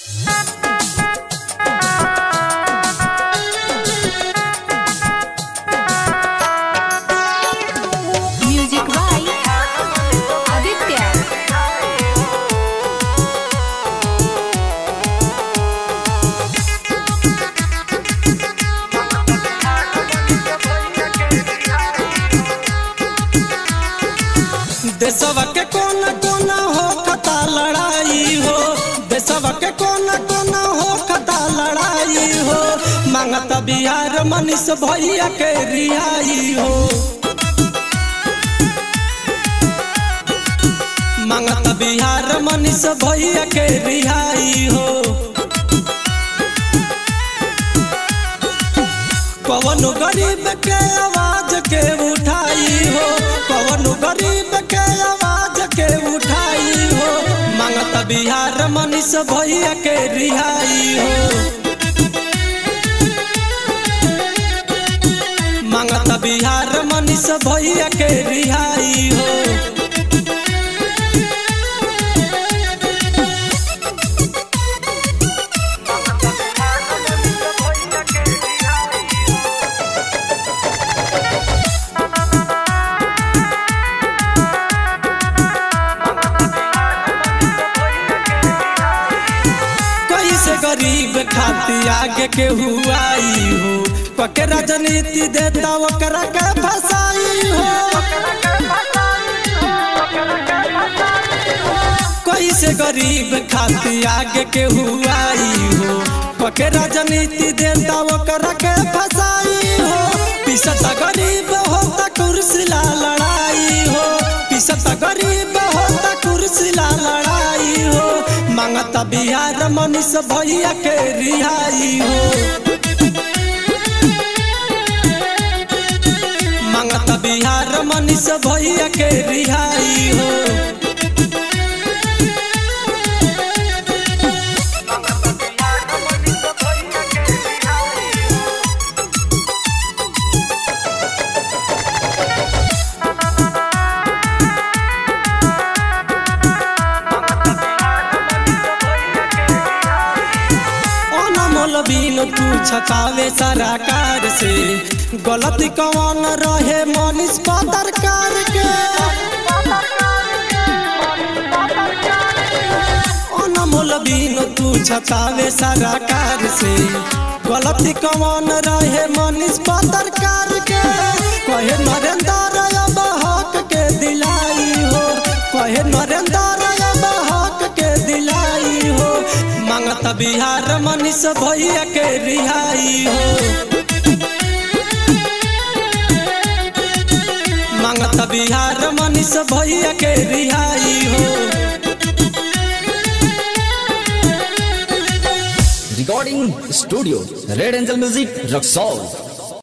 Music by Aditya. देशवा के कोना कोना हो खता लड़ाई हो, देशवा के कोना कोना हो खता लड़ाई हो। मांगता बिहार मनीष भैया के रिहाई हो, मांगता बिहार मनीष भैया के रिहाई हो। कौन गरीब के आवाज के उठाई हो, कौन गरीब के आवाज के उठाई हो। मांगता बिहार मनीष भैया के रिहाई हो, मांगता बिहार मनीष भैया के रिहाई हो। कैसे गरीब खाती आगे के हुआई हो, पके राजनीति देता ओकरा के फसाई हो। कैसे गरीब खाती आगे के हुआई हो, पके राजनीति देता ओकरा के फसाई हो। पिसत गरीब होता कुर्सी ला लड़ाई हो, पिसत गरीब होता कुर्सी ला लड़ाई हो। मांगता बिहार मनीष भैया के रिहाई हो, मांगता बिहार मनीष भैया के रिहाई हो। बीन तू छकावे सरकार से, गलती कौन रहे मनीष पत्रकार के। अनमोल बीन तू छकावे सरकार से, गलती कौन रहे मनीष पत्रकार के। कहे नरेंद्र अब हक के दिलाई हो, कहे नरेंद्र अब हक के दिलाई हो। मांगता बिहार मनीष भैया के रिहाई हो, मांगता बिहार मनीष भैया के रिहाई हो। Recording Studio Red Angel Music Rock Soul।